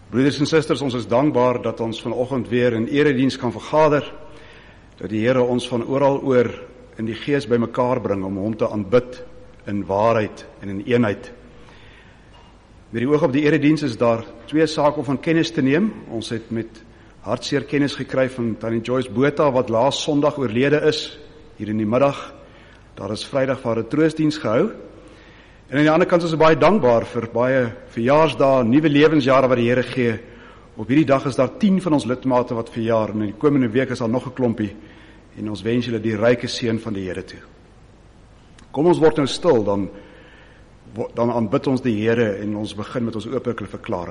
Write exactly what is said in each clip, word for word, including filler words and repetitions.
Broeders en susters, ons is dankbaar dat ons vanoggend weer in erediens kan vergader, dat die Here ons van oral oor in die gees bymekaar bring om hom te aanbid in waarheid en in eenheid. Met die oog op die erediens is daar twee sake om van kennis te neem. Ons het met hartseer kennis gekry van Tannie Joyce Botha wat laas Sondag oorlede is, hier in die middag. Daar is Vrydag vir 'n troostdiens gehou. En aan die ander kant is ons baie dankbaar vir baie verjaarsdae, nuwe lewensjare wat die Here gee. Op hierdie dag is daar tien van ons lidmate wat verjaar, en in die komende week is daar nog 'n klompie, en ons wens julle die ryke seën van die Here toe. Kom ons word nou stil, dan, dan aanbid ons die Here, en ons begin met ons openlike verklaring.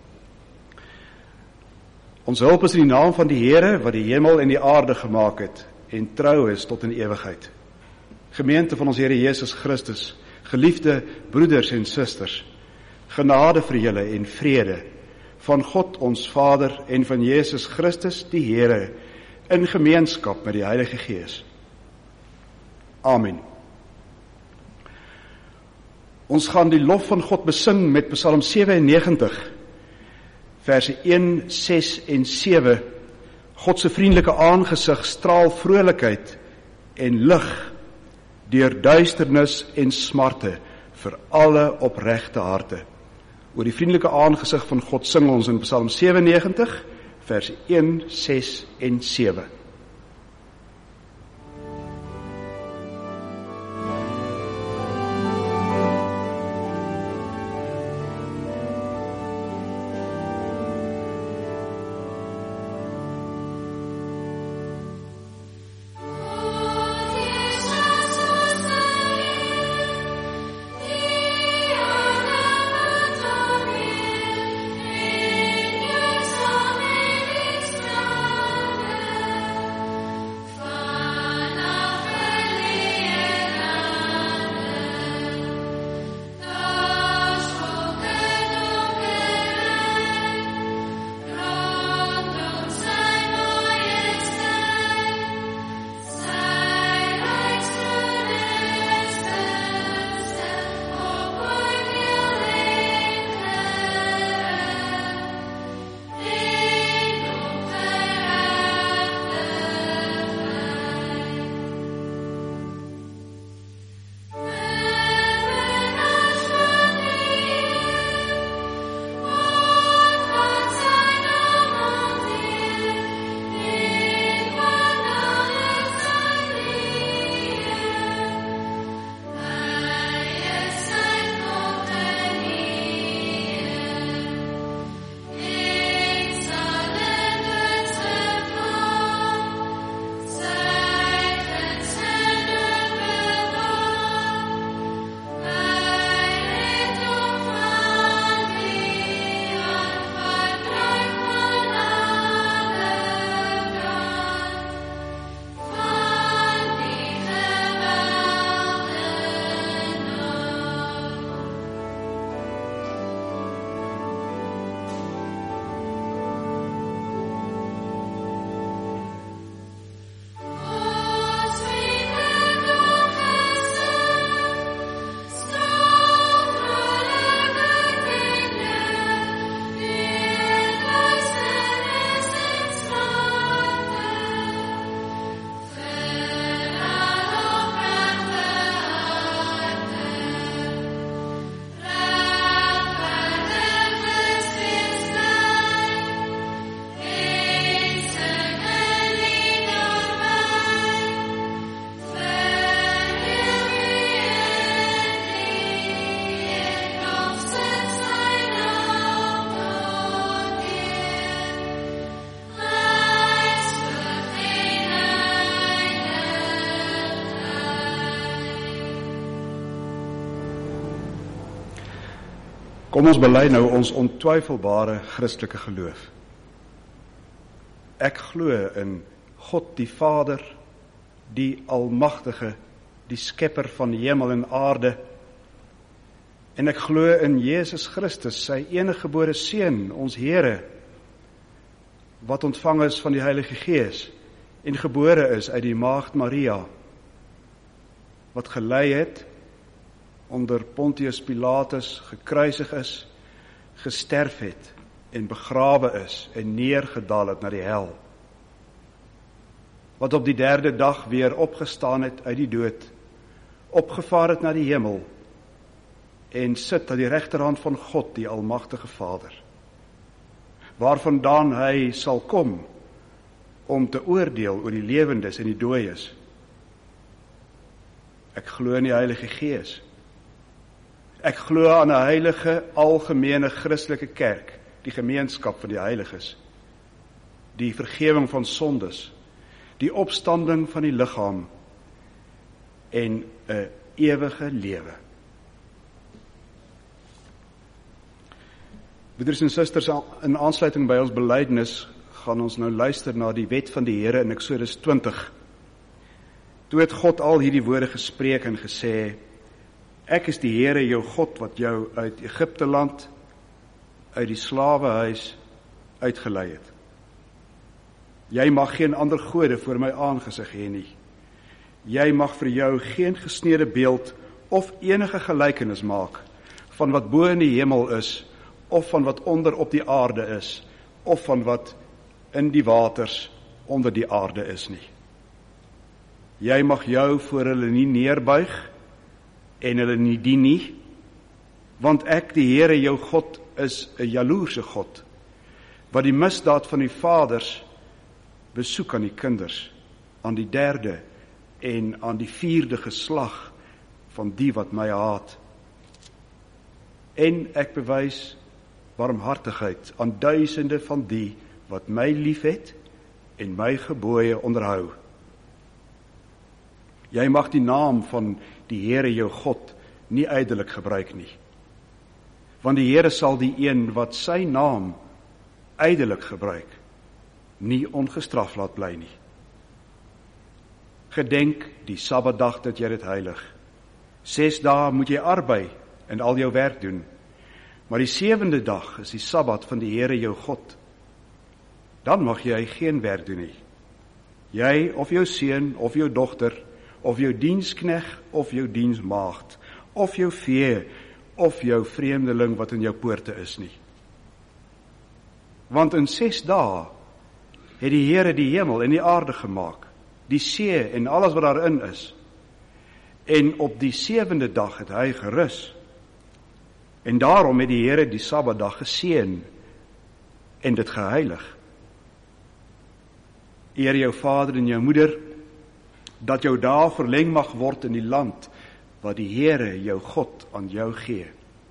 Ons hulp is in die naam van die Here, wat die hemel en die aarde gemaak het, en trou is tot in ewigheid. Gemeente van ons Here Jesus Christus, geliefde broeders en susters, genade vir julle en vrede van God ons Vader en van Jesus Christus die Here in gemeenskap met die Heilige Gees. Amen. Ons gaan die lof van God besing met Psalm sewennegentig, verse een, ses en sewe. God se vriendelike aangesig straal vrolikheid en lig deur duisternis en smarte vir alle opregte harte. Oor die vriendelike aangesig van God sing ons in Psalm sewennegentig, vers een, ses en sewe. Kom ons bely nou ons ontwyfelbare Christelike geloof. Ek glo in God die Vader, die Almagtige, die Skepper van hemel en aarde. En ek glo in Jesus Christus, sy eniggebore Seun, ons Here, wat ontvang is van die Heilige Gees en gebore is uit die Maagd Maria, wat gelei het onder Pontius Pilatus, gekruisig is, gesterf het en begrawe is en neergedaal het na die hel, wat op die derde dag weer opgestaan het uit die dood, opgevaar het na die hemel, en sit aan die regterhand van God, die almagtige Vader, waarvandaan hy sal kom, om te oordeel oor die lewendes en die dooies. Ek glo in die Heilige Gees. Ek glo aan 'n heilige, algemene Christelike kerk, die gemeenskap van die heiliges, die vergewing van sondes, die opstanding van die liggaam en 'n ewige lewe. Broeders en susters, in aansluiting by ons belydenis gaan ons nou luister na die wet van die Here in Eksodus twintig. Toe het God al hierdie woorde gespreek en gesê: Ek is die Here jou God wat jou uit Egipte land, uit die slawehuis uitgelei het. Jy mag geen ander gode voor my aangesig hê nie. Jy mag vir jou geen gesneede beeld of enige gelykenis maak van wat bo in die hemel is, of van wat onder op die aarde is, of van wat in die waters onder die aarde is nie. Jy mag jou voor hulle nie neerbuig en hulle nie dien nie, want ek, die Here jou God, is 'n jaloerse God, wat die misdaad van die vaders besoek aan die kinders, aan die derde en aan die vierde geslag van die wat my haat. En ek bewys barmhartigheid aan duisende van die wat my liefhet en my gebooie onderhou. Jy mag die naam van die Here jou God nie ydelik gebruik nie, want die Here sal die een wat sy naam ydelik gebruik, nie ongestraf laat bly nie. Gedenk die Sabbatdag dat jy dit heilig. Ses dae moet jy arbei en al jou werk doen, maar die sewende dag is die Sabbat van die Here jou God. Dan mag jy geen werk doen nie. Jy of jou seun of jou dogter, of jou dienskneg of jou diensmaagd, of jou vee of jou vreemdeling wat in jou poorte is nie. Want in ses dae het die Here die hemel en die aarde gemaak, die see en alles wat daarin is. En op die sewende dag het hy gerus. En daarom het die Here die Sabbatdag geseën en dit geheilig. Eer jou vader en jou moeder, dat jou dae verleng mag word in die land wat die Here jou God aan jou gee.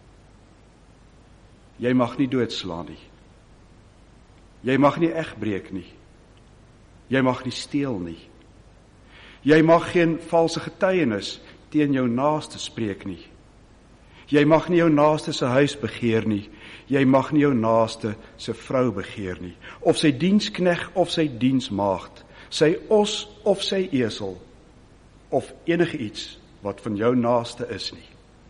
Jy mag nie doodslaan nie. Jy mag nie egbreek nie. Jy mag nie steel nie. Jy mag geen valse getuienis teen jou naaste spreek nie. Jy mag nie jou naaste se huis begeer nie. Jy mag nie jou naaste se vrou begeer nie, of sy dienskneg of sy diensmaagd, sy os of sy esel, of enige iets wat van jou naaste is nie.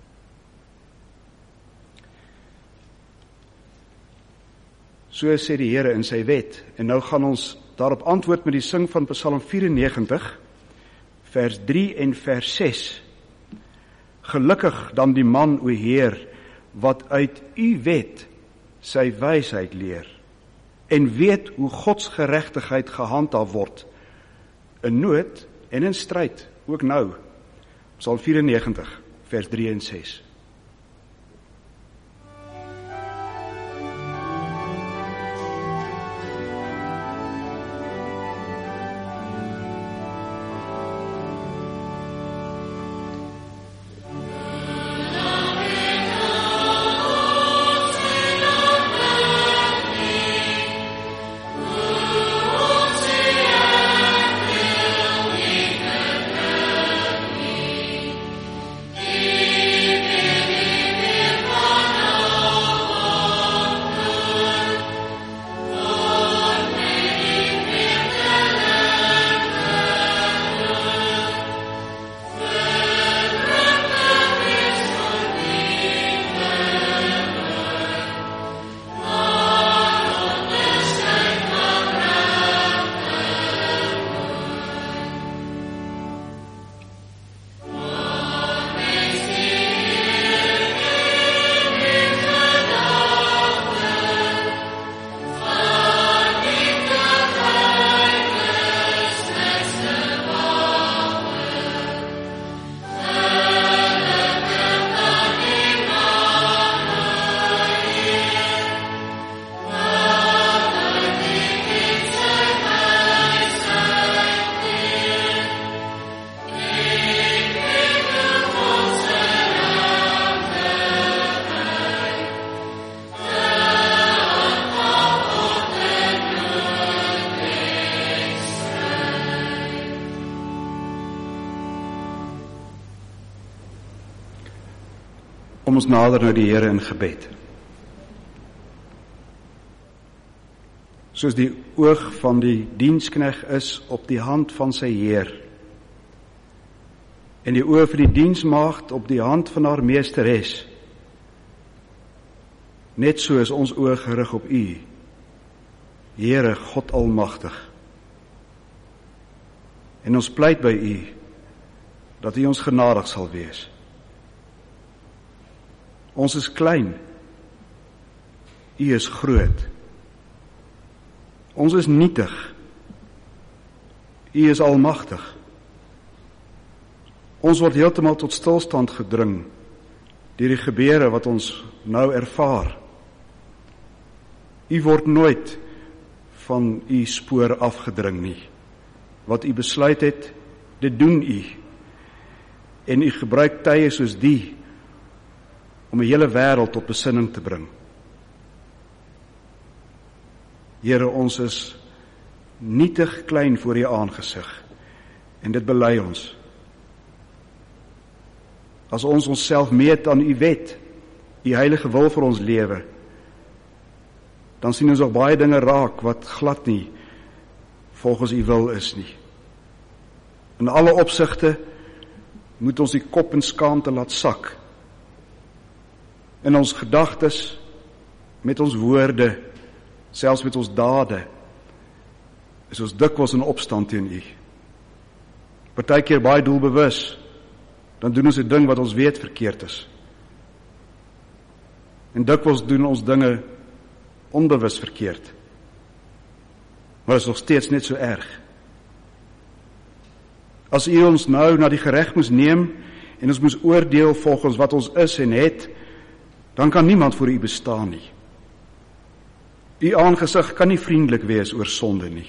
So sê die Here in sy wet, en nou gaan ons daarop antwoord met die sing van Psalm vyf-en-negentig, vers drie en vers ses. Gelukkig dan die man, o Heer, wat uit u wet sy wysheid leer, en weet hoe Gods geregtigheid gehandhaaf word, in nood en in stryd, ook nou. Psalm vyf-en-negentig, vers drie en ses. Amen. Kom ons nader nou die Here in gebed. Soos die oog van die dienskneg is op die hand van sy Heer, en die oog van die diensmaagd op die hand van haar meesteres, net so is ons oog gerig op U, Here God Almagtig. En ons pleit by U, dat U ons genadig sal wees. Ons is klein, U is groot. Ons is nietig, U is almagtig. Ons word heeltemal tot stilstand gedring deur die gebeure wat ons nou ervaar. U word nooit van U spoor afgedring nie. Wat U besluit het, dit doen U. En U gebruik tye soos die om die hele wêreld tot besinning te bring. Here, ons is nietig klein voor U aangesig, en dit bely ons. As ons onsself meet aan U wet, U heilige wil vir ons lewe, dan sien ons ook baie dinge raak wat glad nie volgens U wil is nie. In alle opsigte moet ons die kop in skaamte laat sak. In ons gedagtes, met ons woorde, selfs met ons dade, is ons dikwels in opstand teen U. Partykeer baie doelbewus, dan doen ons 'n ding wat ons weet verkeerd is. En dikwels doen ons dinge onbewus verkeerd. Maar is nog steeds net so erg. As U ons nou na die gereg moes neem en ons moes oordeel volgens wat ons is en het, dan kan niemand voor U bestaan nie. U aangesig kan nie vriendelik wees oor sonde nie.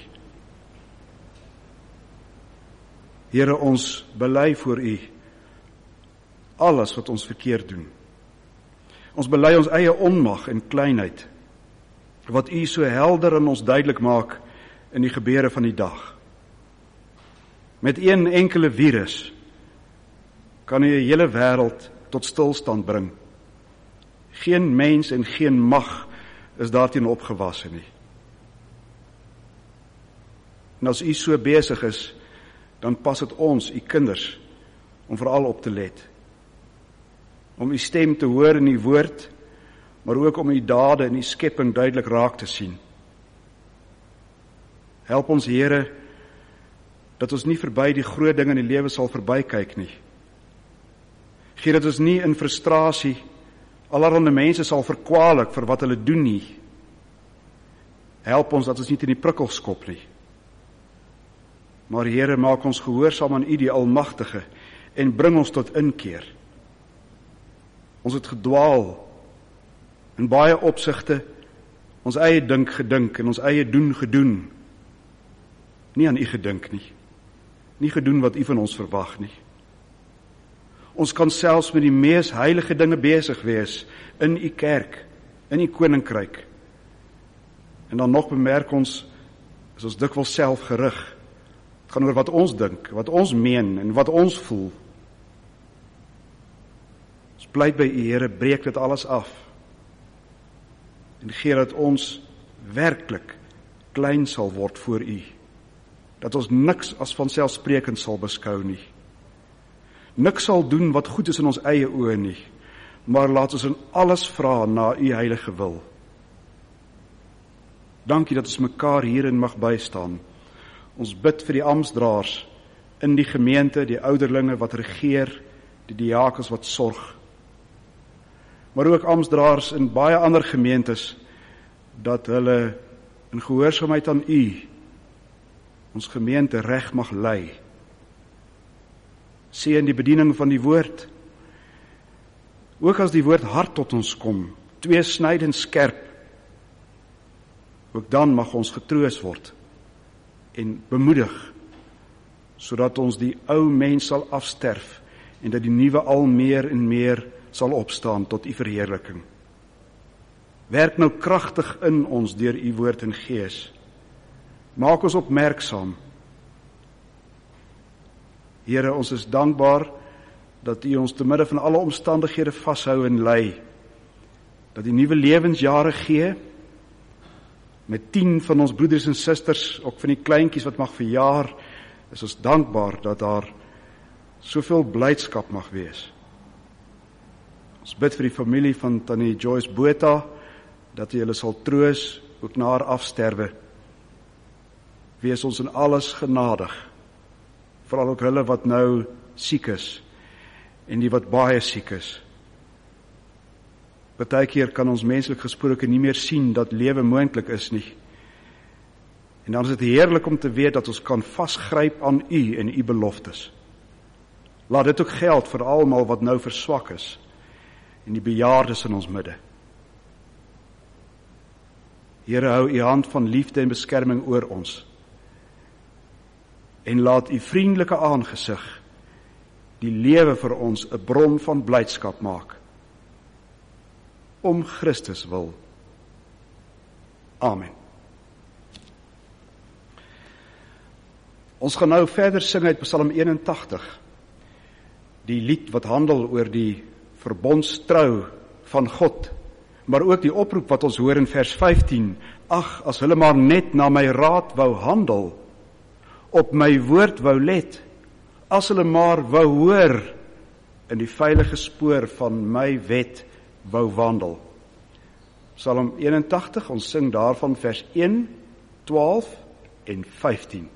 Here, ons bely voor U alles wat ons verkeerd doen. Ons bely ons eie onmag en kleinheid, wat U so helder in ons duidelik maak in die gebeure van die dag. Met een enkele virus kan U 'n hele wêreld tot stilstand bring. Geen mens en geen mag is daarteen opgewasse nie. En as U so besig is, dan pas dit ons, U kinders, om veral op te let. Om U stem te hoor in U woord, maar ook om U dade en U skepping duidelik raak te sien. Help ons, Here, dat ons nie verby die groot dinge in die lewe sal verbykyk nie. Gee dat ons nie in frustrasie allerhande mense sal verkwalik vir wat hulle doen nie. Help ons dat ons nie in die prikkels skop nie. Maar Here, maak ons gehoorsaam aan U die Almagtige en bring ons tot inkeer. Ons het gedwaal, in baie opsigte, ons eie dink gedink en ons eie doen gedoen. Nie aan U gedink nie. Nie gedoen wat U van ons verwag nie. Ons kan selfs met die mees heilige dinge besig wees in U kerk, in U koninkryk. En dan nog bemerk ons, is ons dikwels self gerig. Het gaan oor wat ons dink, wat ons meen en wat ons voel. Ons pleit by U, Here, breek dit alles af. En gee dat ons werklik klein sal word voor U. Dat ons niks as vanselfsprekend sal beskou nie. Niks sal doen wat goed is in ons eie oë nie, maar laat ons in alles vra na U heilige wil. Dankie dat ons mekaar hierin mag bystaan. Ons bid vir die amptdraers in die gemeente, die ouderlinge wat regeer, die diakens wat sorg. Maar ook amptdraers in baie ander gemeentes, dat hulle in gehoorsaamheid aan U ons gemeente reg mag lei. Seën die bediening van die woord. Ook as die woord hard tot ons kom, tweesnydend skerp, ook dan mag ons getroos word en bemoedig, sodat ons die ou mens sal afsterf en dat die nuwe al meer en meer sal opstaan tot U verheerliking. Werk nou kragtig in ons deur U woord en gees. Maak ons opmerksaam. Here, ons is dankbaar dat U ons te midde van alle omstandighede vashou en lei, dat U nuwe lewensjare gee, met tien van ons broeders en susters, ook van die kleintjies wat mag verjaar, is ons dankbaar dat daar soveel blydskap mag wees. Ons bid vir die familie van Tannie Joyce Botha, dat U hulle sal troos, ook na haar afsterwe. Wees ons in alles genadig, veral ook hulle wat nou siek is, en die wat baie siek is. Partykeer kan ons menslik gesproke nie meer sien dat lewe moontlik is nie. En dan is dit heerlik om te weet dat ons kan vasgryp aan U en U beloftes. Laat dit ook geld vir almal wat nou verswak is, en die bejaardes in ons midde. Here, hou U hand van liefde en beskerming oor ons, en laat U vriendelike aangesig die lewe vir ons 'n bron van blydskap maak. Om Christus wil. Amen. Ons gaan nou verder sing uit Psalm eenentagtig, die lied wat handel oor die verbondstrou van God, maar ook die oproep wat ons hoor in vers vyftien, ag, as hulle maar net na my raad wou handel, op my woord wou let, as hulle maar wou hoor, in die veilige spoor van my wet wou wandel. Psalm eenentagtig, ons sing daarvan vers een, twaalf en vyftien.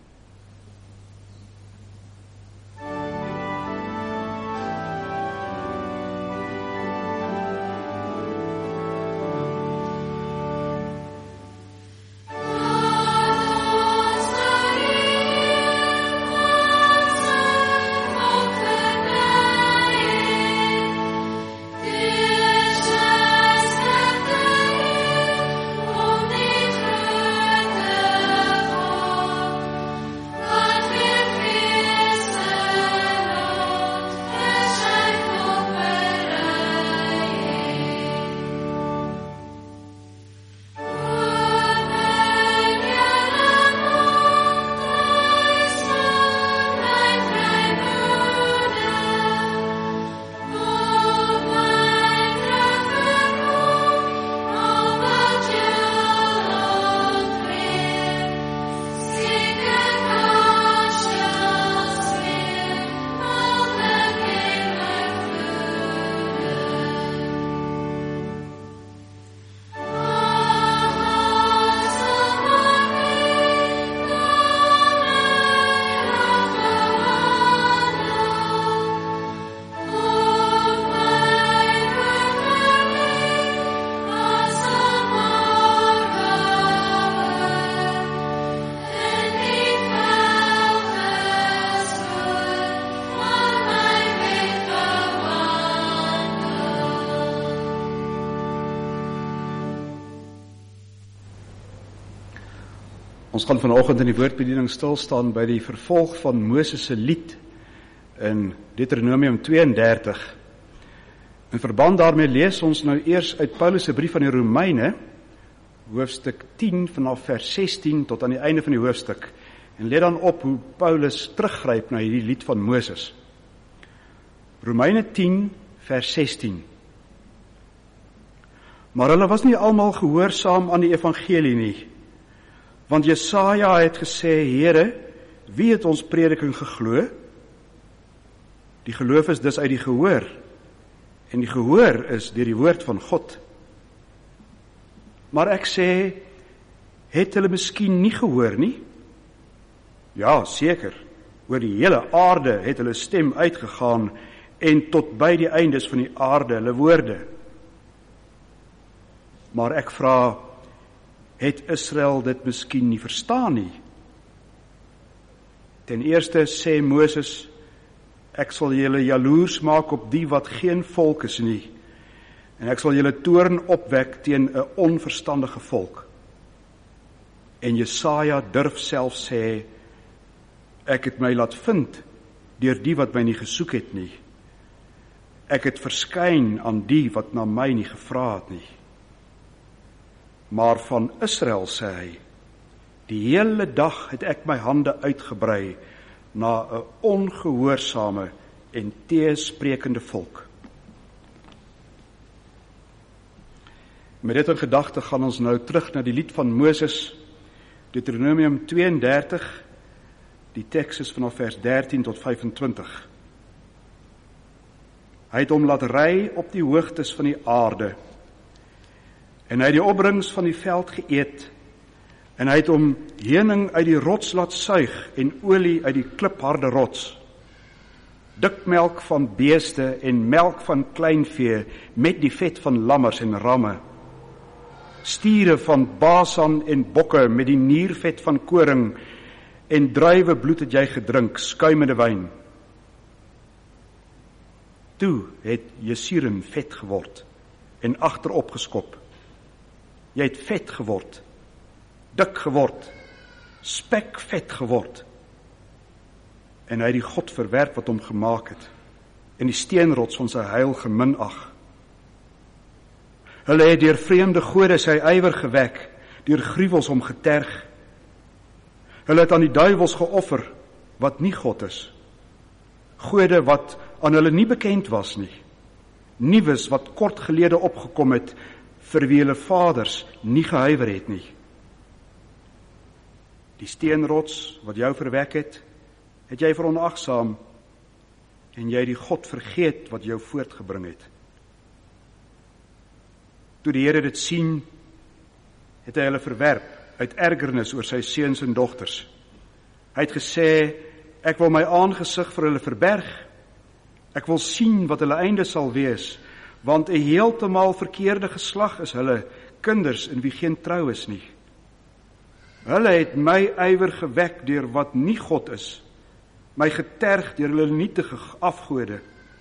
Ons gaan vanoggend in die woordbediening stil staan by die vervolg van Moses se lied in Deuteronomium tweeëndertig. In verband daarmee lees ons nou eers uit Paulus se brief aan die Romeine, hoofstuk tien vanaf vers sestien tot aan die einde van die hoofstuk, en let dan op hoe Paulus teruggryp na hierdie lied van Moses. Romeine tien vers sestien. Maar hulle was nie almal gehoorsaam aan die evangelie nie. Want Jesaja het gesê, Here, wie het ons prediking geglo? Die geloof is dus uit die gehoor, en die gehoor is deur die woord van God. Maar ek sê, het hulle miskien nie gehoor nie? Ja, seker, oor die hele aarde het hulle stem uitgegaan, en tot by die eindes van die aarde hulle woorde. Maar ek vra, het Israel dit miskien nie verstaan nie? Ten eerste sê Moses, ek sal julle jaloers maak op die wat geen volk is nie, en ek sal julle toorn opwek teen 'n onverstandige volk. En Jesaja durf self sê, ek het my laat vind deur die wat my nie gesoek het nie. Ek het verskyn aan die wat na my nie gevra het nie. Maar van Israel sê hy, die hele dag het ek my hande uitgebrei na 'n ongehoorsame en teesprekende volk. Met dit in gedagte gaan ons nou terug na die lied van Moses, Deuteronomium tweeëndertig, die teks is vanaf vers dertien tot vyfentwintig. Hy het hom laat ry op die hoogtes van die aarde, en hy het die opbrengs van die veld geëet, en hy het hom heuning uit die rots laat suig, en olie uit die klipharde rots, dikmelk van beeste, en melk van kleinvee, met die vet van lammers en ramme, stiere van Basan en bokke, met die niervet van koring, en druiwebloed het jy gedrink, skuimende wyn. Toe het Jeshurun vet geword, en agterop geskop. Jy het vet geword, dik geword, spekvet geword, en hy het die God verwerp wat hom gemaak het, en die steenrots van sy heil geminag. Hulle het deur vreemde gode sy ywer gewek, deur gruwels hom geterg. Hulle het aan die duiwels geoffer, wat nie God is. Gode wat aan hulle nie bekend was nie. Nuwes wat kort gelede opgekom het, vir wie hulle vaders nie gehuiwer het nie. Die steenrots wat jou verwek het, het jy veronagsaam, en jy die God vergeet wat jou voortgebring het. Toe die Here dit sien, het hy hulle verwerp, uit ergernis oor sy seuns en dogters. Hy het gesê, ek wil my aangesig vir hulle verberg, ek wil sien wat hulle einde sal wees, want 'n heeltemal verkeerde geslag is hulle, kinders in wie geen trou is nie. Hulle het my ywer gewek deur wat nie God is, my geterg deur hulle nietige afgode.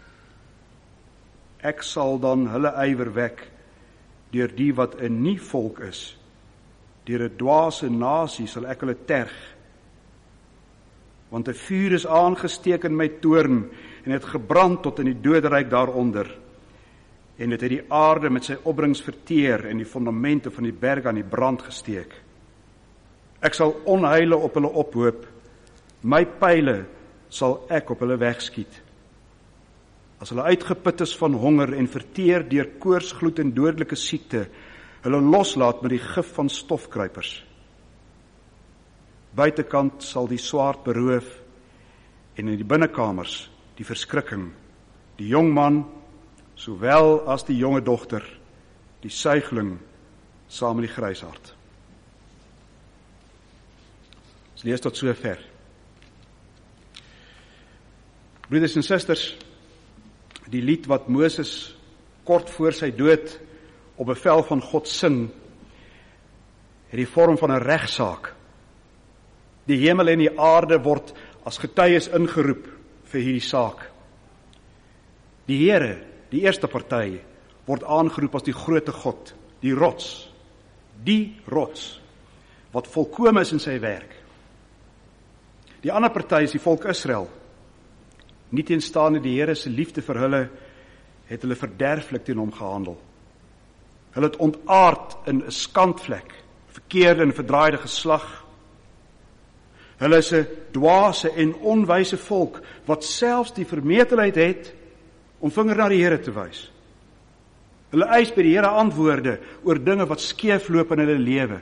Ek sal dan hulle ywer wek, deur die wat 'n nie volk is, deur 'n dwaase nasie sal ek hulle terg. Want 'n vuur is aangesteek in my toorn, en het gebrand tot in die doderyk daaronder, en het het die aarde met sy opbrengs verteer, en die fondamente van die berge aan die brand gesteek. Ek sal onheile op hulle ophoop, my pyle sal ek op hulle wegskiet. As hulle uitgeput is van honger en verteer deur koorsgloed en dodelike siekte, hulle loslaat met die gif van stofkruipers. Buitekant sal die swaard beroof, en in die binnekamers die verskrikking, die jong man, sowel as die jonge dogter, die suigling, saam met die gryshart. Ons lees tot sover. Broeders en susters, die lied wat Moses kort voor sy dood op bevel van God sing, het die vorm van 'n regsaak. Die hemel en die aarde word as getuies ingeroep vir hierdie saak. Die Here, die eerste party, word aangeroep as die groote God, die rots, die rots, wat volkome is in sy werk. Die ander party is die volk Israel. Nieteenstaande die Here se liefde vir hulle, het hulle verderflik teen hom gehandel. Hulle het ontaard in 'n skandvlek, verkeerde en verdraaide geslag. Hulle is 'n dwaase en onwyse volk, wat selfs die vermetelheid het om vinger na die Here te wys. Hulle eis by die Here antwoorde oor dinge wat skeefloop in hulle lewe.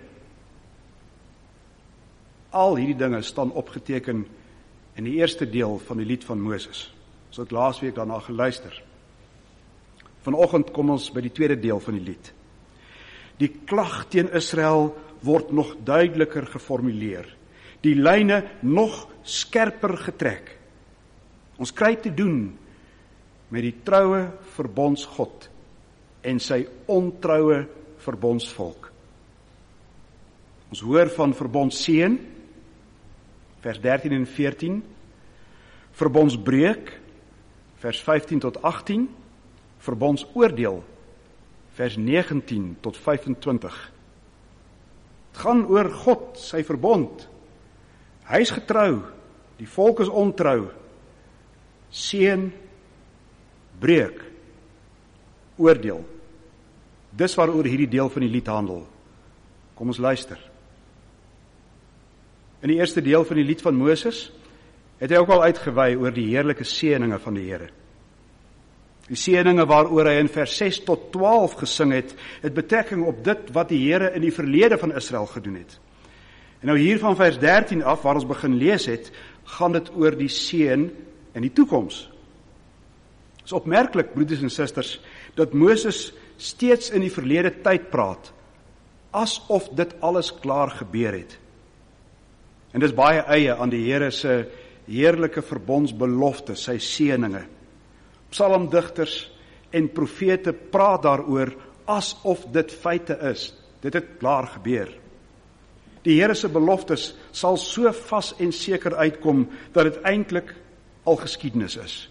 Al hierdie dinge staan opgeteken in die eerste deel van die lied van Moses. Ons het laasweek daarna geluister. Vanoggend kom ons by die tweede deel van die lied. Die klag teen Israel word nog duideliker geformuleer. Die lyne nog skerper getrek. Ons kry te doen met die troue verbondsgod en sy ontroue verbondsvolk. Ons hoor van verbondsseën, vers dertien en veertien, verbondsbreuk, vers vyftien tot agtien, verbondsoordeel, vers negentien tot vyfentwintig. Het gaan oor God, sy verbond. Hy is getrou, die volk is ontrou. Seën, breuk, oordeel. Dis waaroor hierdie deel van die lied handel. Kom ons luister. In die eerste deel van die lied van Moses het hy ook al uitgewy oor die heerlike seëninge van die Here. Die seëninge waaroor hy in vers ses tot twaalf gesing het, het betrekking op dit wat die Here in die verlede van Israel gedoen het. En nou hier van vers dertien af, waar ons begin lees het, gaan dit oor die seën in die toekoms. Het is opmerklik, broeders en susters, dat Moses steeds in die verlede tyd praat, asof dit alles klaar gebeur het. En dis baie eie aan die Here se heerlike verbondsbelofte, sy seëninge. Psalmdigters en profete praat daaroor asof dit feite is. Dit het klaar gebeur. Die Here se beloftes sal so vas en seker uitkom dat dit eintlik al geskiedenis is.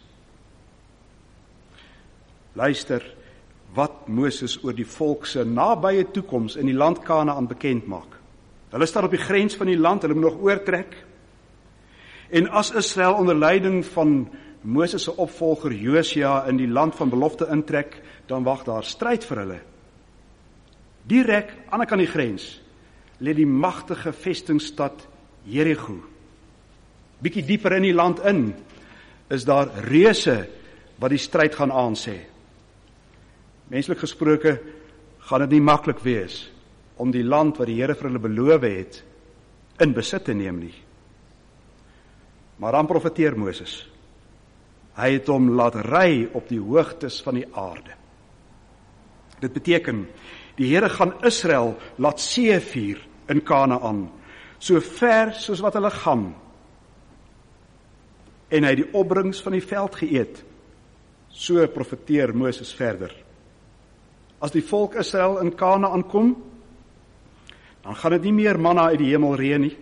Luister wat Moses oor die volk se nabye toekoms in die land Kanaan bekend maak. Hulle staan op die grens van die land, hulle moet nog oortrek. En as Israel onder leiding van Moses se opvolger Josua in die land van belofte intrek, dan wag daar stryd vir hulle. Direk aan die ander kant die grens lê die magtige vestingstad Jerigo. Bietjie dieper in die land in is daar reuse wat die stryd gaan aansê. Menslik gesproke gaan dit nie maklik wees om die land wat die Here vir hulle beloof het in besit te neem nie. Maar dan profeteer Moses. Hy het hom laat ry op die hoogtes van die aarde. Dit beteken, die Here gaan Israel laat seevier in Kanaan, so ver soos wat hulle gaan. En hy het die opbrengs van die veld geëet. So profeteer Moses verder. As die volk Israel in Kanaan kom, dan gaan dit nie meer manna uit die hemel reën nie.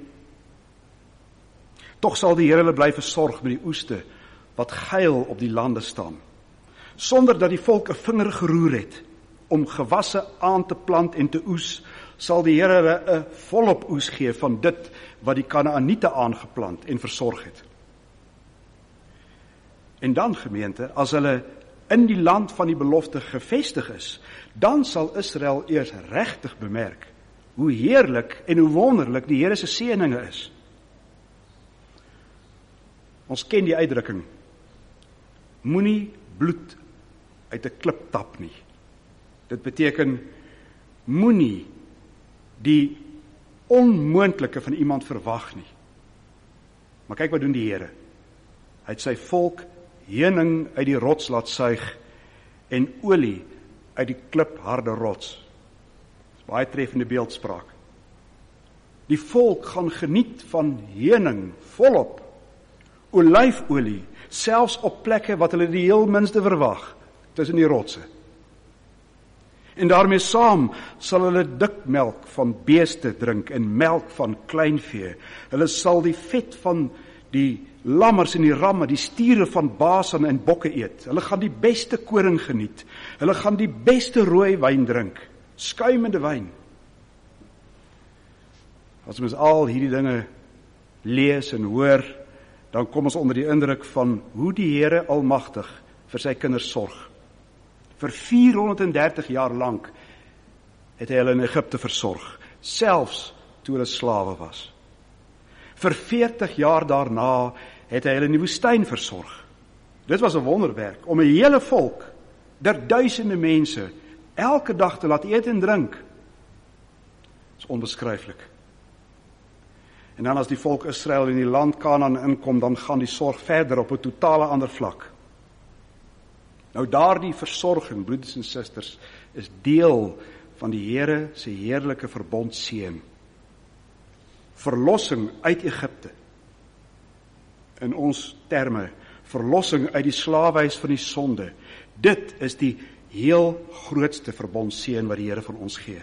Tog sal die Here hulle bly versorg met die oeste wat geil op die lande staan, sonder dat die volk 'n vinger geroer het om gewasse aan te plant en te oes, sal die Here hulle 'n volop oes gee van dit wat die Kanaaniete aangeplant en versorg het. En dan, gemeente, as hulle in die land van die belofte gevestig is, dan sal Israel eers regtig bemerk hoe heerlik en hoe wonderlik die Here se seëninge is. Ons ken die uitdrukking, moenie bloed uit 'n klip tap nie. Dit beteken, moenie die onmoontlike van iemand verwag nie. Maar kyk wat doen die Here. Hy het sy volk heuning uit die rots laat suig en olie uit die klipharde rots. Dit is baie treffende beeldspraak. Die volk gaan geniet van heuning volop, olyfolie, selfs op plekke wat hulle die heel minste verwag, tussen die rotse. En daarmee saam sal hulle dik melk van beeste drink en melk van kleinvee. Hulle sal die vet van die lammers en die ramme, die stiere van Basan en bokke eet. Hulle gaan die beste koring geniet. Hulle gaan die beste rooi wyn drink, skuimende wyn. As ons al hierdie dinge lees en hoor, dan kom ons onder die indruk van hoe die Here almagtig vir sy kinders sorg. Vir vierhonderddertig jaar lank het hy hulle in Egipte versorg, selfs toe hulle slawe was. Vir veertig jaar daarna het hy hulle in die woestyn versorg. Dit was 'n wonderwerk, om 'n hele volk, der duisende mense, elke dag te laat eet en drink. Dit is onbeskryflik. En dan as die volk Israel in die land Kanaan inkom, dan gaan die sorg verder op 'n totale ander vlak. Nou daardie versorging, broeders en susters, is deel van die Here se heerlike verbondseën. Verlossing uit Egipte. In ons terme, verlossing uit die slawehuis van die sonde. Dit is die heel grootste verbondseën wat die Here van ons gee.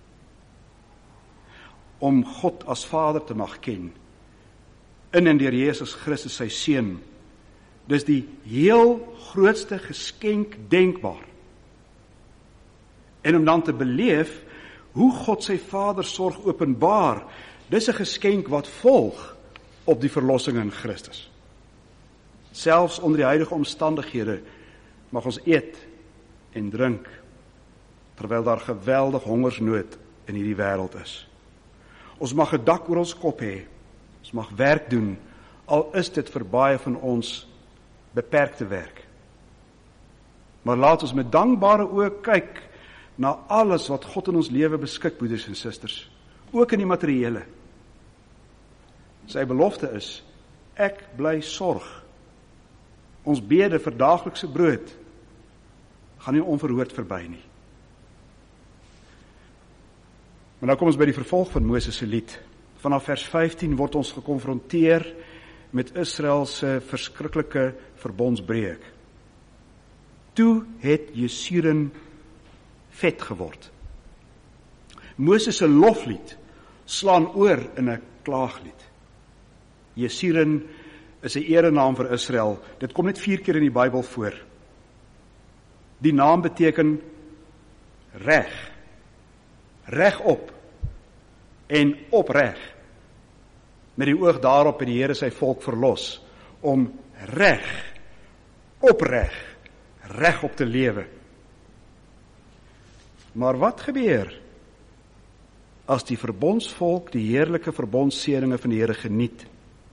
Om God as Vader te mag ken, in en deur Jesus Christus sy Seun, dis die heel grootste geskenk denkbaar. En om dan te beleef hoe God sy Vadersorg openbaar, dis 'n geskenk wat volg op die verlossing in Christus. Selfs onder die huidige omstandighede mag ons eet en drink, terwyl daar geweldig hongersnood in hierdie wêreld is. Ons mag 'n dak oor ons kop hê, ons mag werk doen, al is dit vir baie van ons beperkte werk. Maar laat ons met dankbare oë kyk na alles wat God in ons lewe beskik, broeders en susters, ook in die materiële. Sy belofte is, ek bly sorg. Ons bede vir daaglikse brood gaan nie onverhoord verby nie. Maar nou kom ons by die vervolg van Moses se lied. Vanaf vers vyftien word ons gekonfronteer met Israel se verskriklike verbondsbreuk. Toe het Jesuren vet geword. Moses se loflied slaan oor in 'n klaaglied. Jesuren is 'n erenaam vir Israel. Dit kom net vier keer in die Bybel voor. Die naam beteken reg, regop en opreg. Met die oog daarop het die Here sy volk verlos om reg, opreg, regop te lewe. Maar wat gebeur as die verbondsvolk die heerlike verbondsseëninge van die Here geniet?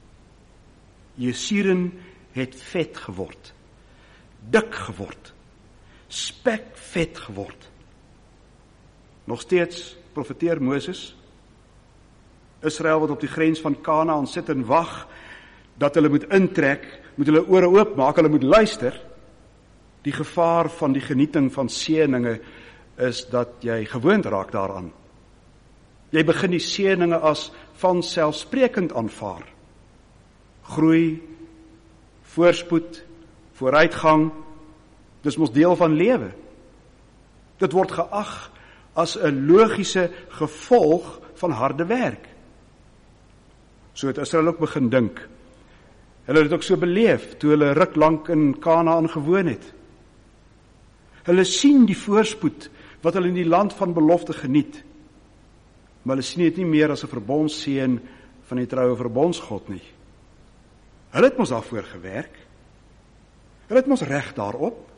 Jesuren het vet geword, dik geword, spekvet geword. Nog steeds profeteer Moses, Israel wat op die grens van Kanaan sit en wag, dat hulle moet intrek, moet hulle ore oopmaak, hulle moet luister. Die gevaar van die genieting van seëninge is dat jy gewoond raak daaraan. Jy begin die seëninge as vanselfsprekend aanvaar. Groei, voorspoed, vooruitgang, dis mos deel van lewe. Dit word geag as 'n logiese gevolg van harde werk. So het Israel ook begin dink. Hulle het dit ook so beleef, toe hulle ruk lank in Kanaan gewoon het. Hulle sien die voorspoed, wat hulle in die land van belofte geniet. Maar hulle sien dit nie meer as 'n verbondsseën van die troue verbondsgod nie. Hulle het mos daarvoor gewerk. Hulle het mos reg daarop.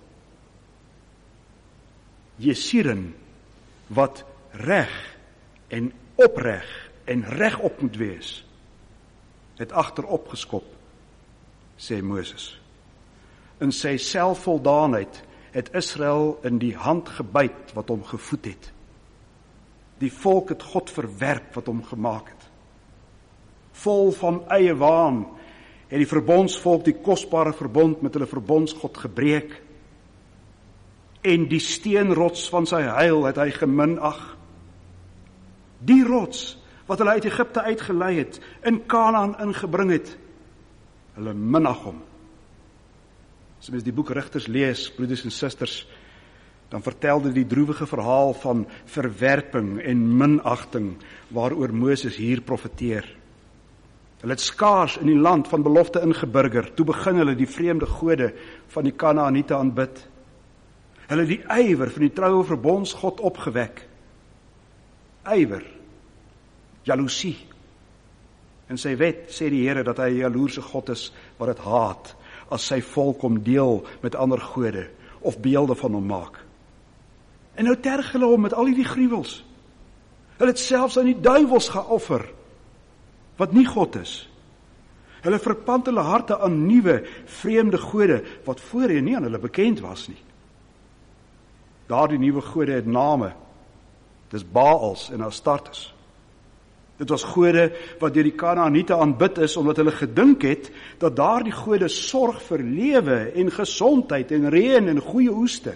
Jesuren, wat reg en opreg en regop moet wees, het agterop geskop, sê Moses. In sy selfvoldaanheid het Israel in die hand gebyt wat hom gevoed het. Die volk het God verwerp wat hom gemaak het. Vol van eie waan het die verbondsvolk die kosbare verbond met hulle verbondsgod gebreek. En die steenrots van sy heil het hy geminag. Die rots wat hulle uit Egipte uitgelei het, in Kanaan ingebring het, hulle minag hom. As mens die boek Rigters lees, broeders en susters, dan vertel dit die droewige verhaal van verwerping en minagting waaroor Moses hier profeteer. Hulle het skaars in die land van belofte ingeburger, toe begin hulle die vreemde gode van die Kanaaniete aanbid. Hulle het die ywer van die troue verbondsgod opgewek. Ywer, jaloesie. In sy wet sê die Here dat hy 'n jaloerse God is wat dit haat as sy volk hom deel met ander gode of beelde van hom maak. En nou terg hulle hom met al die gruwels. Hulle het selfs aan die duiwels geoffer wat nie God is. Hulle verpand hulle harte aan nuwe vreemde gode wat voorheen nie aan hulle bekend was nie. Daardie nuwe gode het name. Dis Baals en Astartes. Dit was gode wat deur die Kanaaniete aanbid is, omdat hulle gedink het dat daardie gode sorg vir lewe en gesondheid en reën en goeie oeste.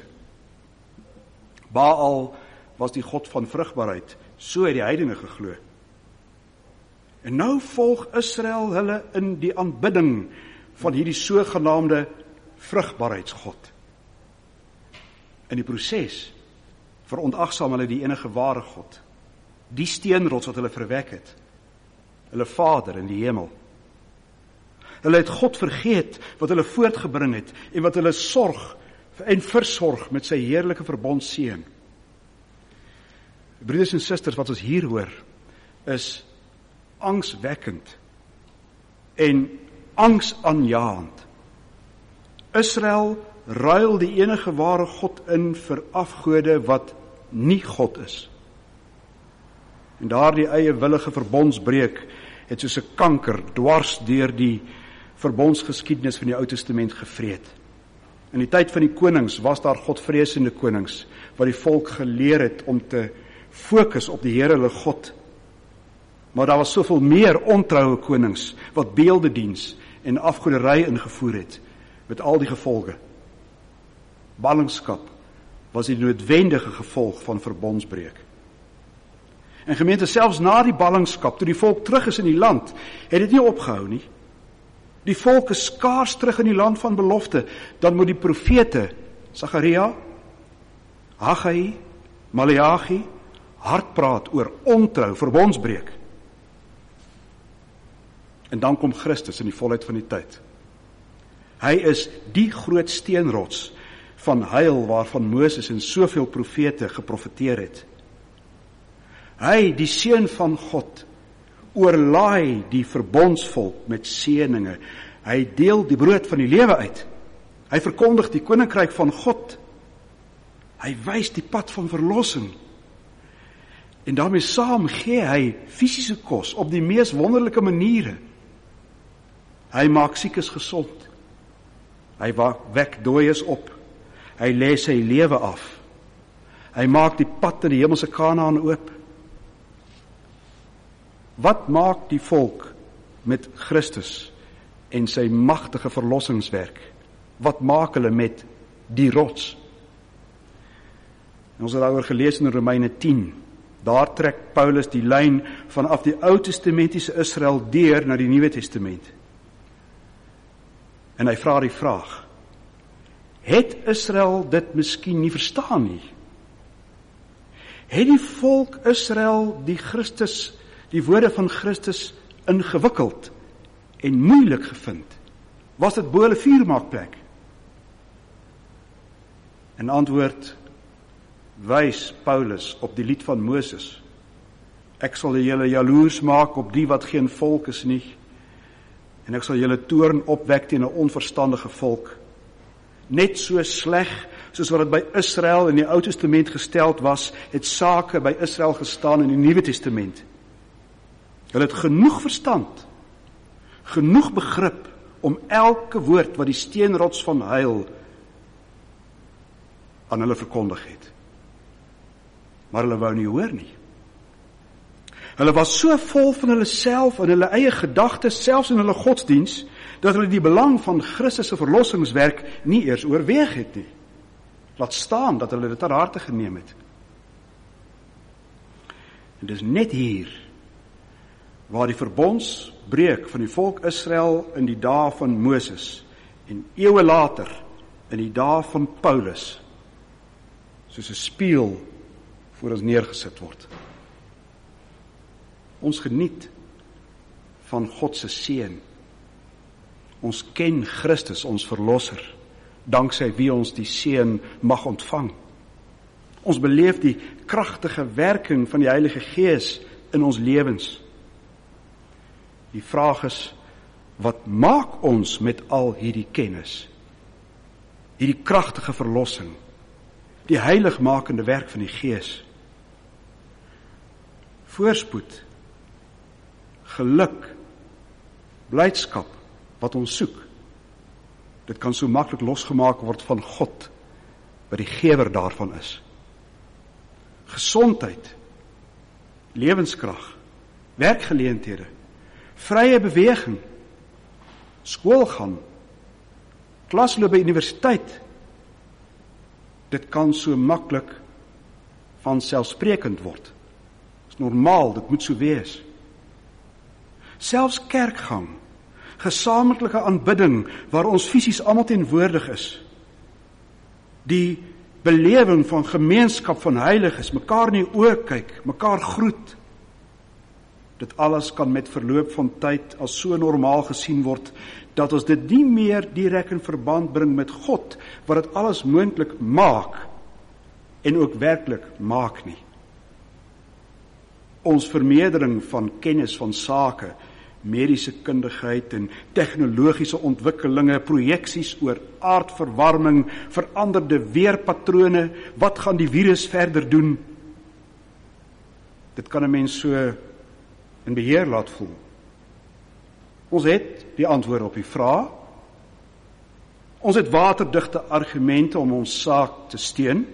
Baal was die god van vrugbaarheid, so het die heidene geglo. En nou volg Israel hulle in die aanbidding van hierdie sogenaamde vrugbaarheidsgod. In die proses verontagsaam hulle die enige ware God, die steenrots wat hulle verwek het, hulle Vader in die hemel. Hulle het God vergeet wat hulle voortgebring het en wat hulle sorg en versorg met sy heerlike verbondseën. Broeders en susters, wat ons hier hoor, is angswekkend en angsaanjaend. Israel ruil die enige ware God in vir afgode wat nie God is. En daardie eie willige verbondsbreuk het soos 'n kanker dwars deur die verbondsgeskiedenis van die Ou Testament gevreed. In die tyd van die konings was daar godvreesende konings, wat die volk geleer het om te fokus op die Here hulle God. Maar daar was soveel meer ontroue konings, wat beeldediens en afgoderry ingevoer het, met al die gevolge. Ballingskap was die noodwendige gevolg van verbondsbreuk. En gemeente, selfs na die ballingskap, toe die volk terug is in die land, het dit nie opgehou nie. Die volk is skaars terug in die land van belofte, dan moet die profete, Sagaria, Haggai, Maleagi, hard praat oor ontrou, verbondsbreuk. En dan kom Christus in die volheid van die tyd. Hy is die groot steenrots van heil waarvan Moses en soveel profete geprofeteer het. Hy, die seun van God, oorlaai die verbondsvolk met seëninge. Hy deel die brood van die lewe uit. Hy verkondig die koninkryk van God. Hy wys die pad van verlossing. En daarmee saam gee hy fisiese kos op die mees wonderlike maniere. Hy maak siekes gesond. Hy wek dooies op. Hy lê sy lewe af. Hy maak die pad in die hemelse Kanaan oop. Wat maak die volk met Christus en sy magtige verlossingswerk? Wat maak hulle met die rots? En ons het daaroor gelees in Romeine tien. Daar trek Paulus die lyn vanaf die Ou Testamentiese Israel deur na die Nuwe Testament. En hy vra die vraag, het Israel dit miskien nie verstaan nie? Het die volk Israel die Christus, die woorde van Christus ingewikkeld en moeilik gevind? Was dit bo hulle vuurmaakplek? In antwoord wys Paulus op die lied van Moses. Ek sal julle jaloers maak op die wat geen volk is nie, en ek sal julle toorn opwek teen 'n onverstandige volk. Net so sleg soos wat dit by Israel in die Ou Testament gesteld was, het sake by Israel gestaan in die Nuwe Testament. Hulle het genoeg verstand, genoeg begrip om elke woord wat die steenrots van heil aan hulle verkondig het. Maar hulle wou nie hoor nie. Hulle was so vol van hulle self en hulle eie gedagtes, selfs in hulle godsdiens, dat hulle die belang van Christus se verlossingswerk nie eers oorweeg het nie. Laat staan dat hulle dit ter harte geneem het. En dis net hier waar die verbondsbreuk van die volk Israel in die dae van Moses en eeue later in die dae van Paulus soos 'n spieël voor ons neergesit word. Ons geniet van God se seën. Ons ken Christus, ons verlosser, danksy wie ons die seën mag ontvang. Ons beleef die kragtige werking van die Heilige Gees in ons lewens. Die vraag is, wat maak ons met al hierdie kennis? Hierdie kragtige verlossing, die heiligmakende werk van die Gees. Voorspoed, geluk, blydskap wat ons soek. Dit kan so maklik losgemaak word van God, wat die gewer daarvan is. Gesondheid, lewenskrag, werkgeleenthede, vrye beweging, skoolgaan, klasloop by universiteit. Dit kan so maklik van selfsprekend word. Dit is normaal, dit moet so wees. Selfs kerkgang, gesamentlike aanbidding waar ons fisies almal teenwoordig is. Die belewing van gemeenskap van heiliges, mekaar in die oë kyk, mekaar groet. Dit alles kan met verloop van tyd as so normaal gesien word, dat ons dit nie meer direk in verband bring met God, wat dit alles moontlik maak, en ook werklik maak nie. Ons vermeerdering van kennis van sake, mediese kundigheid en tegnologiese ontwikkelinge, projeksies oor aardverwarming, veranderde weerpatrone, wat gaan die virus verder doen? Dit kan 'n mens so in beheer laat voel. Ons het die antwoorde op die vrae. Ons het waterdigte argumente om ons saak te steun.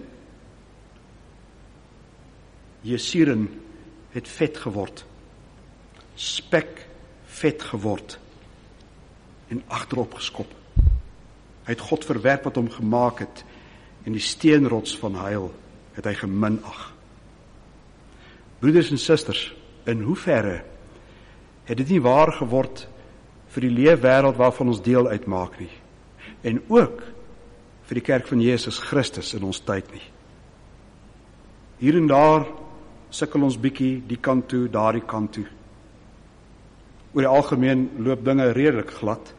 Jeseren het vet geword. Spek vet geword. En agterop geskop. Hy het God verwerp wat hom gemaak het, en die steenrots van heil het hy geminag. Broeders en susters, in hoeverre het dit nie waar geword vir die leefwêreld waarvan ons deel uitmaak nie, en ook vir die kerk van Jesus Christus in ons tyd nie. Hier en daar sukkel ons bietjie die kant toe, daardie kant toe. Oor die algemeen loop dinge redelik glad.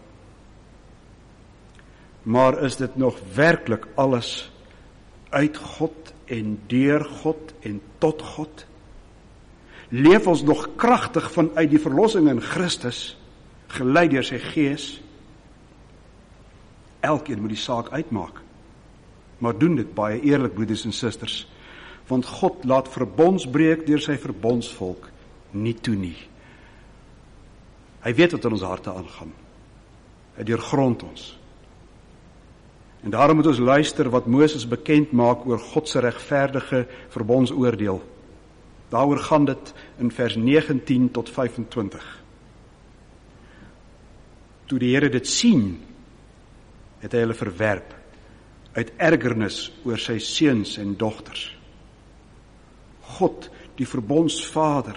Maar is dit nog werklik alles uit God en deur God en tot God? Leef ons nog kragtig vanuit die verlossing in Christus, gelei deur sy Gees? Elkeen moet die saak uitmaak. Maar doen dit baie eerlik, broeders en susters, want God laat verbondsbreek deur sy verbondsvolk nie toe nie. Hy weet wat in ons harte aangaan. Hy deurgrond ons. En daarom moet ons luister wat Moses bekend maak oor God se regverdige verbondsoordeel. Daaroor gaan dit in vers negentien tot vyfentwintig. Toe die Here dit sien, het hy hulle verwerp, uit ergernis oor sy seuns en dogters. God, die verbondsvader,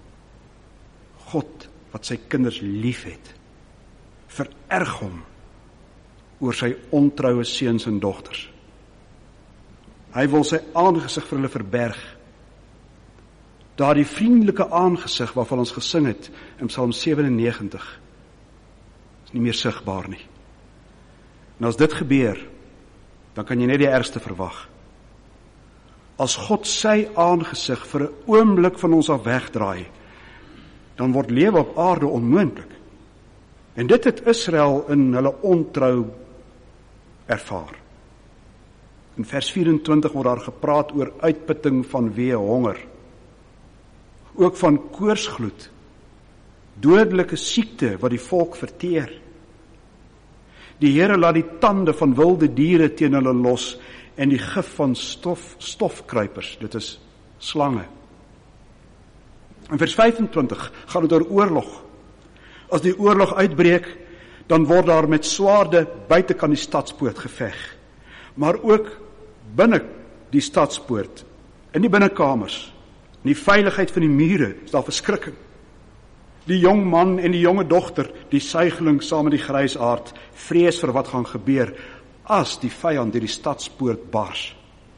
God wat sy kinders liefhet, vererg hom oor sy ontroue seuns en dogters. Hy wil sy aangesig vir hulle verberg. Daardie vriendelike aangesig waarvan ons gesing het in Psalm sewenennegentig, is nie meer sigbaar nie. En as dit gebeur, dan kan jy net die ergste verwag. As God sy aangesig vir 'n oomblik van ons af wegdraai, dan word lewe op aarde onmoontlik. En dit het Israel in hulle ontrou ervaar. In vers vyerentwintig word daar gepraat oor uitputting van wee honger. Ook van koorsgloed, dodelike siekte wat die volk verteer. Die Here laat die tande van wilde diere teen hulle los en die gif van stof, stofkruipers, dit is slange. In vers vyfentwintig gaan dit oor oorlog. As die oorlog uitbreek, dan word daar met swaarde buitekant die stadspoort geveg. Maar ook binne die stadspoort, in die binnekamers, in die veiligheid van die mure, is daar verskrikking. Die jong man en die jonge dogter, die suigeling saam met die grysaard, vrees vir wat gaan gebeur, as die vyand deur die stadspoort bars.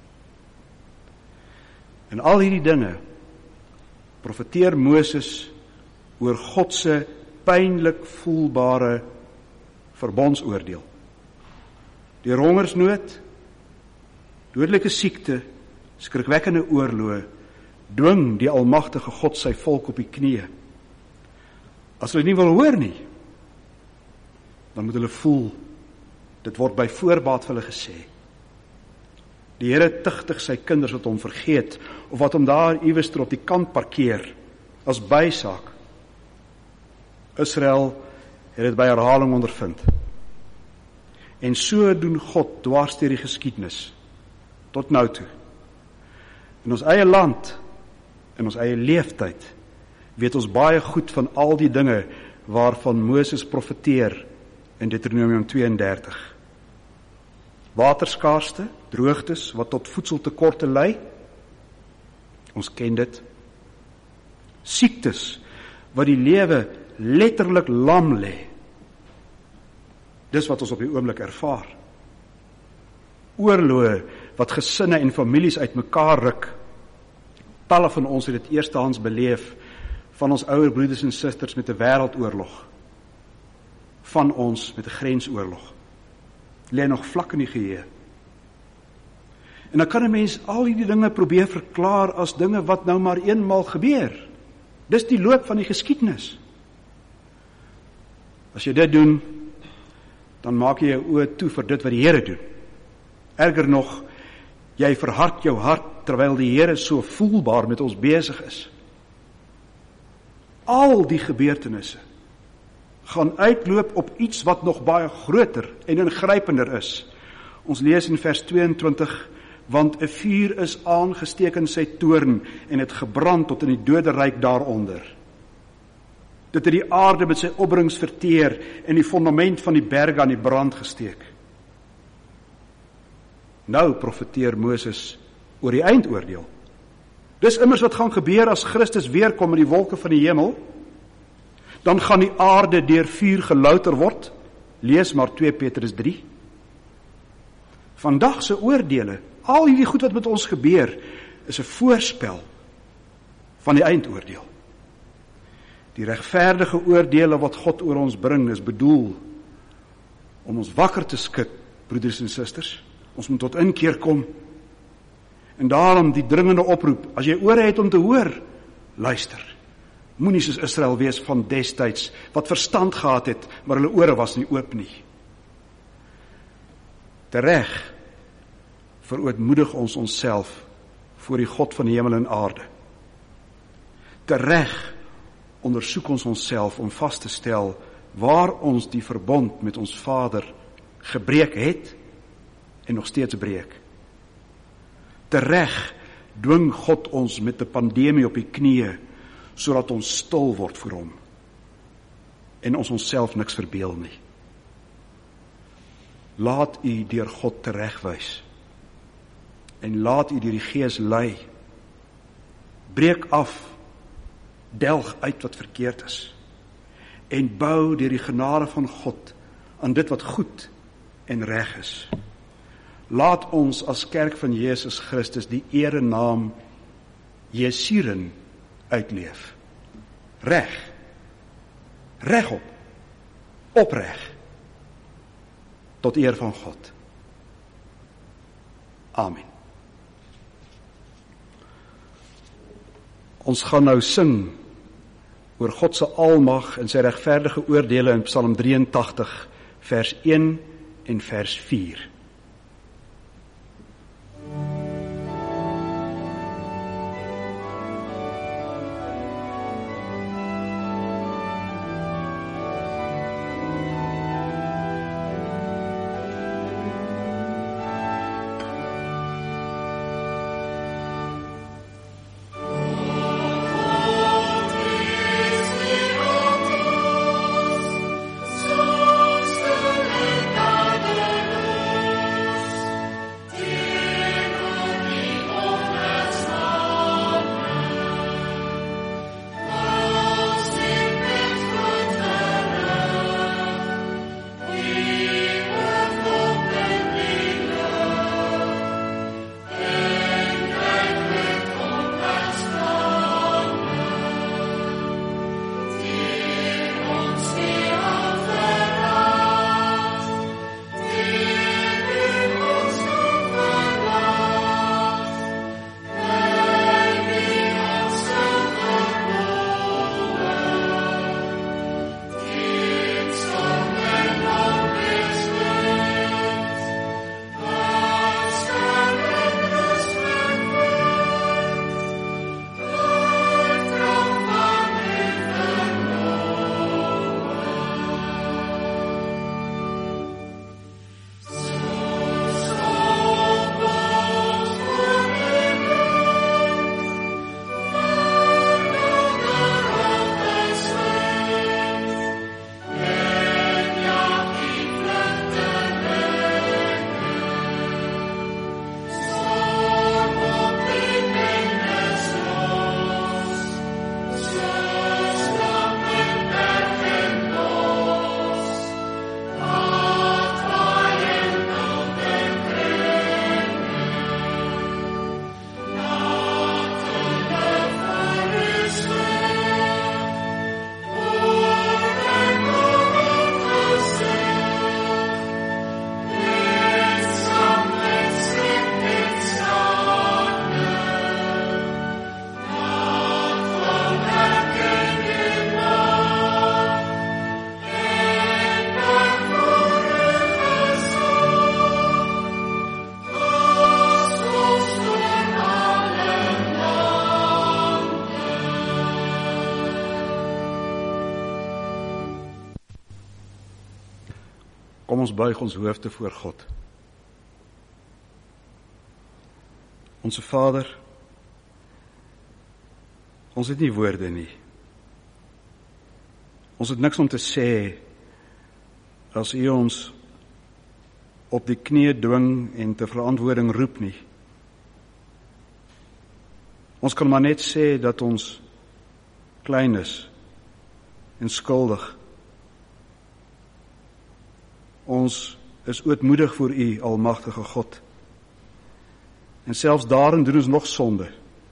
En al hierdie dinge profeteer Moses oor God se pynlik voelbare verbondsoordeel. Die hongersnood, dodelike siekte, skrikwekkende oorloë, dwing die almagtige God sy volk op die knieë. As hulle nie wil hoor nie, dan moet hulle voel, dit word by voorbaat vir hulle gesê. Die Here tigtig sy kinders wat hom vergeet, of wat hom daar iewers op die kant parkeer, as bysaak. Israel het dit by herhaling ondervind. En so doen God dwars deur die geskiedenis, tot nou toe. In ons eie land, in ons eie leeftyd, weet ons baie goed van al die dinge waarvan Moses profeteer in Deuteronomium tweeëndertig. Waterskaarste, droogtes wat tot voedseltekorte lei, ons ken dit. Siektes wat die lewe letterlik lam lê, dis wat ons op die oomblik ervaar. Oorloë wat gesinne en families uitmekaar ruk. Talle van ons het dit eerstehands beleef, van ons ouer broeders en susters met 'n wêreldoorlog, van ons met 'n grensoorlog. Lê nog vlak in die geheue. En dan kan 'n mens al hierdie dinge probeer verklaar as dinge wat nou maar eenmaal gebeur. Dis die loop van die geskiedenis. As jy dit doen, dan maak jy jou oë toe vir dit wat die Here doen. Erger nog, jy verhard jou hart terwyl die Here so voelbaar met ons besig is. Al die gebeurtenisse gaan uitloop op iets wat nog baie groter en ingrypender is. Ons lees in vers tweeëntwintig, want 'n vuur is aangesteek in sy toorn en het gebrand tot in die doderyk daaronder. Dit het die aarde met sy opbrengs verteer en die fondament van die berge aan die brand gesteek. Nou profeteer Moses oor die eindoordeel. Dis immers wat gaan gebeur as Christus weerkom in die wolke van die hemel. Dan gaan die aarde deur vuur gelouter word. Lees maar twee Petrus drie. Vandag se oordeele, al hierdie goed wat met ons gebeur, is 'n voorspel van die eindoordeel. Die regverdige oordeele wat God oor ons bring, is bedoel om ons wakker te skud, broeders en susters. Ons moet tot inkeer kom. En daarom die dringende oproep, as jy ore het om te hoor, luister. Moenie soos Israel wees van destyds, wat verstand gehad het, maar hulle ore was nie oop nie. Tereg verootmoedig ons onsself voor die God van die hemel en aarde. Tereg ondersoek ons onsself om vas te stel waar ons die verbond met ons Vader gebreek het en nog steeds breek. Tereg dwing God ons met 'n pandemie op die knieë, sodat ons stil word voor hom en ons onsself niks verbeel nie. Laat u deur God teregwys en laat u deur die Gees lei. Breek af, delg uit wat verkeerd is en bou deur die genade van God aan dit wat goed en reg is. Laat ons as kerk van Jesus Christus die erenaam Jesirun uitleef. Reg. Regop. Opreg. Tot eer van God. Amen. Ons gaan nou sing oor God se almag en sy regverdige oordeele in Psalm drieëntagtig, vers een en vers vier. Kom ons buig ons hoofde voor God. Onse Vader, ons het nie woorde nie. Ons het niks om te sê as U ons op die knie dwing en te verantwoording roep nie. Ons kan maar net sê dat ons klein is en skuldig. Ons is ootmoedig voor U, almagtige God. En selfs daarin doen ons nog sonde.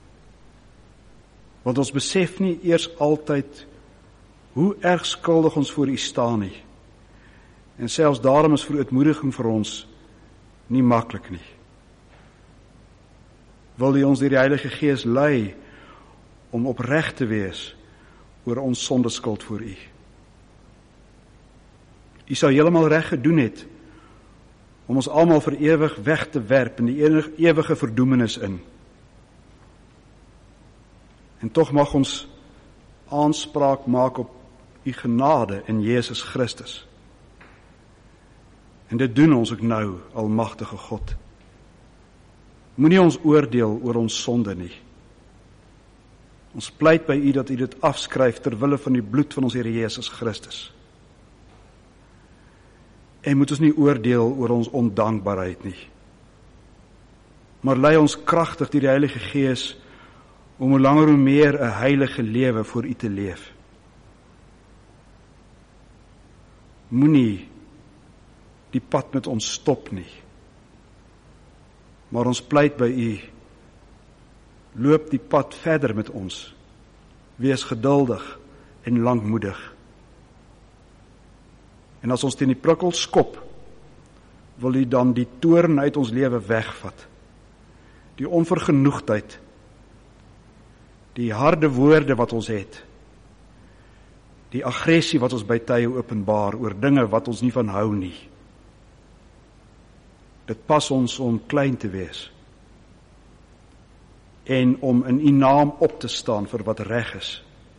Want ons besef nie eers altyd hoe erg skuldig ons voor U staan nie. En selfs daarom is verootmoediging vir ons nie maklik nie. Wil U ons deur die Heilige Gees lei om opreg te wees oor ons sondeskuld voor U. U sou heeltemal reg gedoen het om ons almal vir ewig weg te werp in die ewige verdoemenis in. En tog mag ons aanspraak maak op U genade in Jesus Christus. En dit doen ons ook nou, almagtige God. Moenie ons oordeel oor ons sonde nie. Ons pleit by U dat U dit afskryf ter wille van die bloed van ons Here Jesus Christus. En moet ons nie oordeel oor ons ondankbaarheid nie. Maar lei ons kragtig deur die Heilige Gees om hoe langer hoe meer 'n heilige lewe voor U te leef. Moenie die pad met ons stop nie. Maar ons pleit by U, loop die pad verder met ons. Wees geduldig en lankmoedig. En as ons teen die prikkel skop, wil U dan die toorn uit ons lewe wegvat. Die onvergenoegdheid, die harde woorde wat ons het, die aggressie wat ons by tye openbaar oor dinge wat ons nie van hou nie. Dit pas ons om klein te wees en om in U naam op te staan vir wat reg is.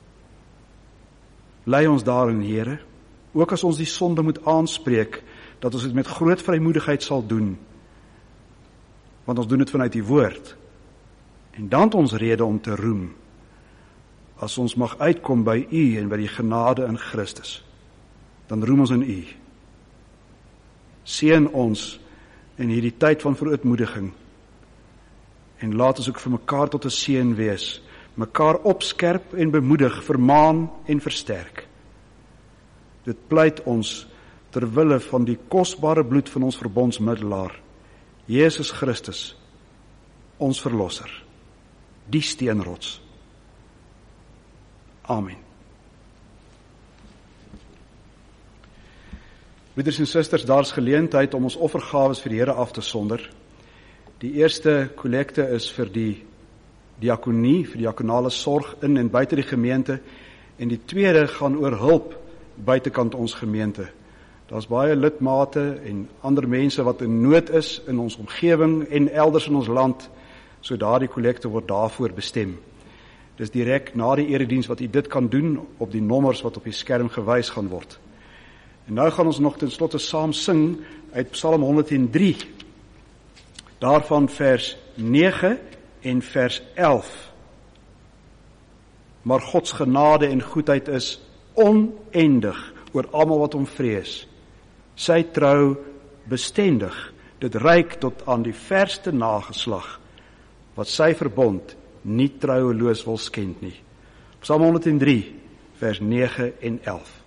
Lei ons daarin, Here, ook as ons die sonde moet aanspreek, dat ons dit met groot vrymoedigheid sal doen, want ons doen dit vanuit U woord. En dan het ons rede om te roem, as ons mag uitkom by U en by die genade in Christus, dan roem ons in U. Seën ons in hierdie tyd van verootmoediging, en laat ons ook vir mekaar tot 'n seën wees, mekaar opskerp en bemoedig, vermaan en versterk. Dit pleit ons ter wille van die kosbare bloed van ons verbondsmiddelaar, Jesus Christus, ons verlosser, die steenrots. Amen. Broeders en susters, daar is geleentheid om ons offergawes vir die Here af te sonder. Die eerste kollekte is vir die diakonie, vir die diakonale sorg in en buite die gemeente, en die tweede gaan oor hulp buitekant ons gemeente. Daar's baie lidmate en ander mense wat in nood is in ons omgewing en elders in ons land, so daardie kollekte word daarvoor bestem. Dis direk na die erediens wat u dit kan doen op die nommers wat op die skerm gewys gaan word. En nou gaan ons nog ten slotte saam sing uit Psalm honderd en drie. Daarvan vers nege en vers elf. Maar Gods genade en goedheid is oneindig oor almal wat hom vrees. Sy trou bestendig, dit reik tot aan die verste nageslag, wat sy verbond nie troueloos wil skend nie. Psalm honderd en drie, vers nege en elf.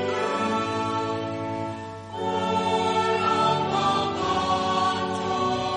Oh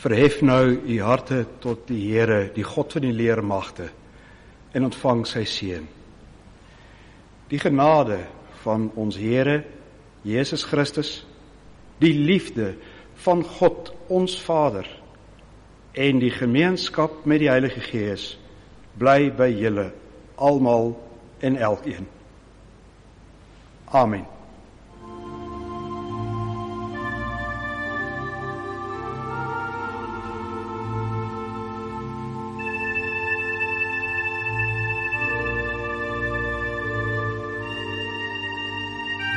verhef nou u harte tot die Here, die God van die leermagte, en ontvang sy seën. Die genade van ons Here, Jesus Christus, die liefde van God, ons Vader, en die gemeenskap met die Heilige Gees, bly by julle almal en elkeen. Amen.